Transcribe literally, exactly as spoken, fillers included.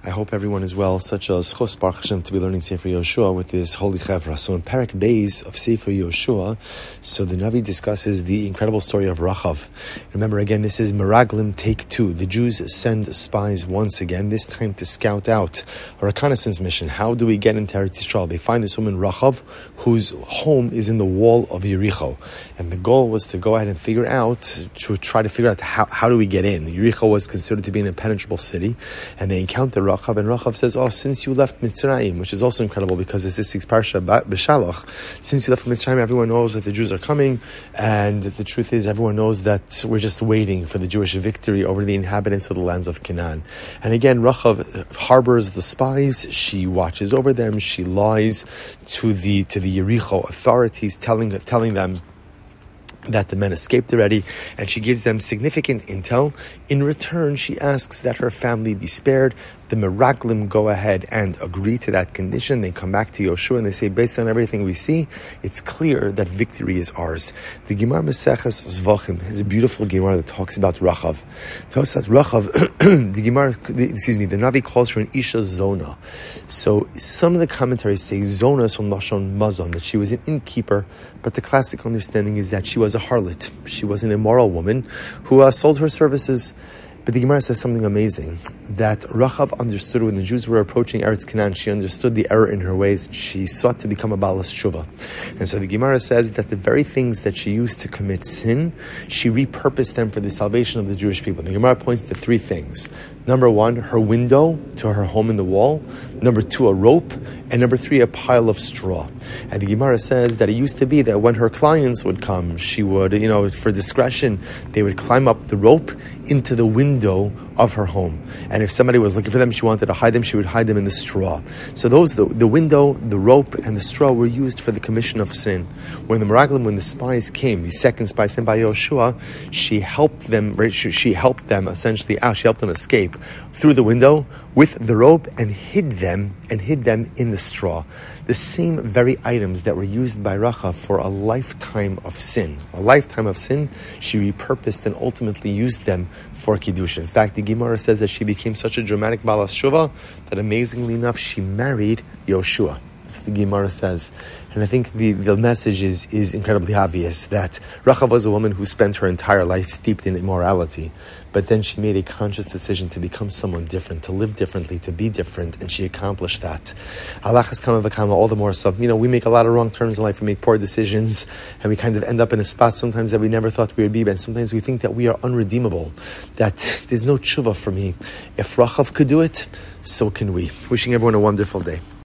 I hope everyone is well. Such a schos Baruch Hashem to be learning Sefer Yoshua with this holy chevra. So in Parak Beis of Sefer Yoshua, so the Navi discusses the incredible story of Rachav. Remember again, this is Meraglim take two. The Jews send spies once again, this time to scout out a reconnaissance mission. How do we get into Eretz Yisrael? They find this woman Rachav, whose home is in the wall of Yericho. And the goal was to go ahead and figure out, to try to figure out how, how do we get in. Yericho was considered to be an impenetrable city, and they encounter Rachav, and Rachav says, oh, since you left Mitzrayim, which is also incredible because it's this week's Parsha, B'Shalach, since you left Mitzrayim, everyone knows that the Jews are coming, and the truth is, everyone knows that we're just waiting for the Jewish victory over the inhabitants of the lands of Canaan. And again, Rachav harbors the spies, she watches over them, she lies to the to the Yericho authorities, telling telling them that the men escaped already, and she gives them significant intel. In return, she asks that her family be spared. The Meraglim go ahead and agree to that condition. They come back to Yoshua and they say, based on everything we see, it's clear that victory is ours. The Gemara Maseches Zvachim is a beautiful Gemara that talks about Rachav. It talks about Rachav, the Gemara, the, excuse me, the Navi calls her an Isha Zona. So some of the commentaries say Zona is from Lashon Mazon, that she was an innkeeper, but the classic understanding is that she was a harlot. She was an immoral woman who uh, sold her services. But the Gemara says something amazing, that Rachav understood when the Jews were approaching Eretz Canaan, she understood the error in her ways, she sought to become a Balas Tshuva. And so the Gemara says that the very things that she used to commit sin, she repurposed them for the salvation of the Jewish people. The Gemara points to three things. Number one, her window to her home in the wall. Number two, a rope. And number three, a pile of straw. And the Gemara says that it used to be that when her clients would come, she would, you know, for discretion, they would climb up the rope into the window of her home. And if somebody was looking for them, she wanted to hide them, she would hide them in the straw. So those, the, the window, the rope, and the straw were used for the commission of sin. When the Meraglim, when the spies came, the second spy sent by Yoshua, she helped them, right, she, she helped them essentially out, she helped them escape through the window with the rope and hid them, and hid them in the straw. The same very items that were used by Rachav for a lifetime of sin. A lifetime of sin, she repurposed and ultimately used them for Kiddusha. In fact, the Gemara says that she became such a dramatic Balas Shuvah that amazingly enough, she married Yoshua. That's what the Gemara says. And I think the, the message is, is incredibly obvious, that Rachav was a woman who spent her entire life steeped in immorality, but then she made a conscious decision to become someone different, to live differently, to be different, and she accomplished that. Allah has kama v'kama, all the more so. You know, we make a lot of wrong turns in life, we make poor decisions, and we kind of end up in a spot sometimes that we never thought we would be, and sometimes we think that we are unredeemable, that there's no tshuva for me. If Rachav could do it, so can we. Wishing everyone a wonderful day.